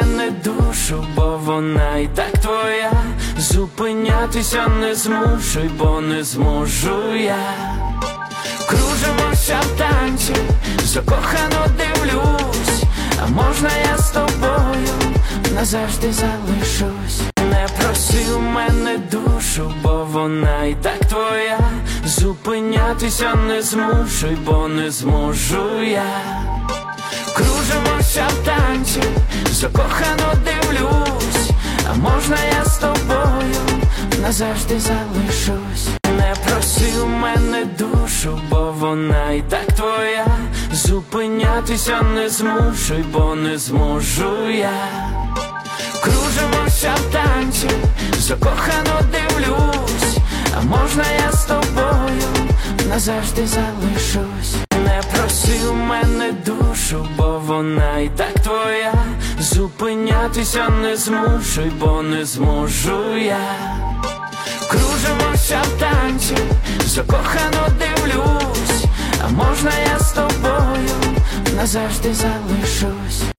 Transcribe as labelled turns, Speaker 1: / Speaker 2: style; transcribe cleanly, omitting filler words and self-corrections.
Speaker 1: мене душу, бо вона і так твоя. Зупинятися не змушуй, бо не зможу я. Кружимося в танці, закохано дивлюсь. А можна я з тобою назавжди залишусь? Не проси у мене душу, бо вона і так твоя. Зупинятися не змушуй, бо не зможу я. Кружимося в танці, закохано дивлюсь. А можна я з тобою назавжди залишусь? Не проси у мене душу, бо вона і так твоя. Зупинятися не змушуй, бо не зможу я. Кружимося в танці, закохано дивлюсь. А можна я з тобою назавжди залишусь? Не проси у мене душу, бо вона і так твоя. Зупинятися не змушуй, бо не зможу я. Кружимося в танці, закохано дивлюсь. А можна я з тобою назавжди залишусь?